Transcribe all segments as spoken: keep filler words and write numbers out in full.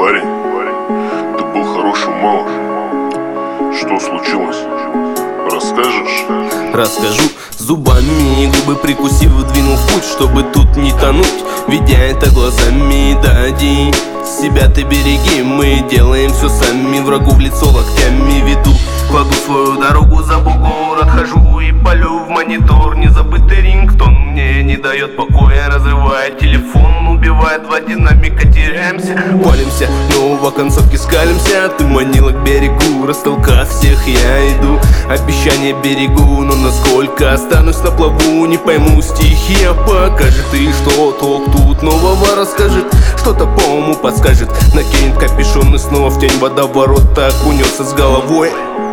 Парень, парень, ты был хорошим малым. Что случилось? Расскажешь? Расскажу. Зубами губы прикусив, двинул в путь, чтобы тут не тонуть, видя это глазами. Дади, себя ты береги, мы делаем все сами, врагу в лицо локтями веду. Кладу свою дорогу за бугор, отхожу и палю в монитор. Незабытый рингтон мне не дает покоя, разрывает телефон, убивает два динамика, теряемся, палимся, но в оконцовке скалимся. Ты манила к берегу, растолкав всех я иду. Обещание берегу, но насколько останусь на плаву, не пойму. Стихия покажет, и что толк тут нового расскажет, что-то по уму подскажет. Накинет капюшон и снова в тень водоворот окунется с головой.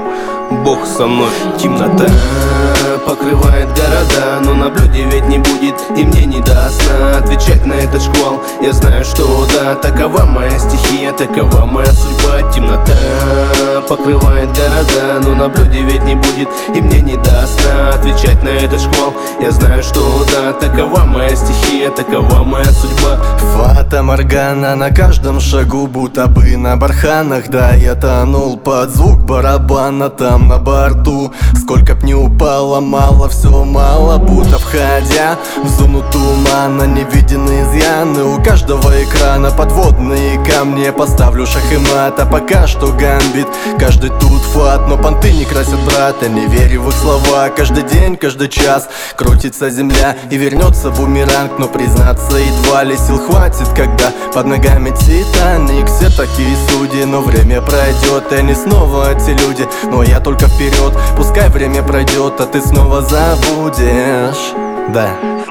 Бог со мной. Темнота покрывает города, но на блюде ведь не будет, и мне не даст отвечать на этот шквал. Я знаю, что да, такова моя стихия, такова моя судьба. Темнота покрывает города, но на блюде ведь не будет, и мне не даст отвечать на этот шквал. Я знаю, что да, такова моя стихия, такова моя судьба. Фата Моргана на каждом шагу, будто бы на барханах. Да, я тонул под звук барабана там на борту. Сколько б не упало, мало, все мало, будто входя в зону тумана. Невиденные изъяны у каждого экрана, подводные камни. Поставлю шах и мат, а пока что гамбит каждый тут фат. Но понты не красят брата, не верю в их слова. Каждый день, каждый час крутится земля и вернется бумеранг. Но признаться едва ли сил хватит, когда под ногами Титаник. Все такие судьи, но время пройдет, и они снова те люди. Но я только вперед, пускай время пройдет, а ты снова забудешь. Да.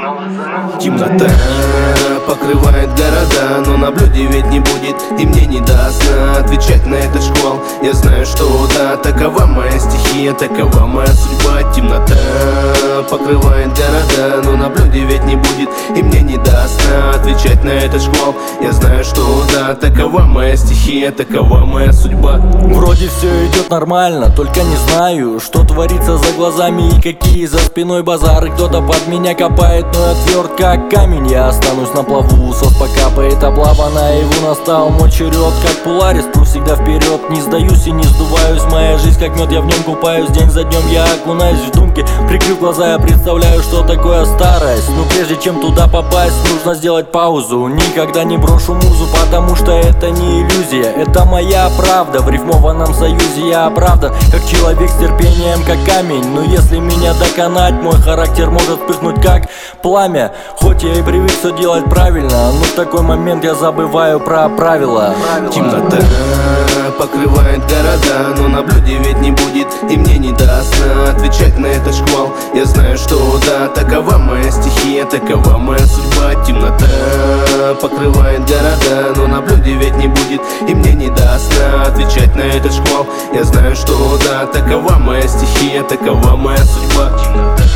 Темнота покрывает города, но на блюде ведь не будет, и мне не даст отвечать на этот шквал. Я знаю, что да, такова моя стихия, такова моя судьба. Темнота покрывает города, но на блюде ведь не будет, и мне не даст отвечать на этот шквал. Я знаю, что да, такова моя стихия, такова моя судьба. Вроде все идет нормально, только не знаю, что творится за глазами и какие за спиной базары. Кто-то под меня копает, но я тверд как камень. Я останусь на плаву, сос покапает облава. Наяву настал мой черед, как Polaris, пру всегда вперед. Не сдаюсь и не сдуваюсь, моя жизнь как мед, я в нем купаюсь. День за днем я окунаюсь в думки, прикрыв глаза, я представляю, что такое старость. Но прежде чем туда попасть, нужно сделать паузу. Никогда не брошу музу, потому что это не иллюзия, это моя правда. В рифмованном союзе я оправдан, как человек с терпением, как камень. Но если меня доконать, мой характер может вспыхнуть как пламя. Хоть я и привык все делать правильно, но в такой момент я забываю про правила. Темнота покрывает города, но на блюде ведь не будет, и мне не даст отвечать на этот шквал. Я знаю, что да, такова моя стихия, такова моя судьба. Темнота покрывает города, но на блюде ведь не будет, и мне не даст отвечать на этот шквал. Я знаю, что да, такова моя стихия, такова моя судьба.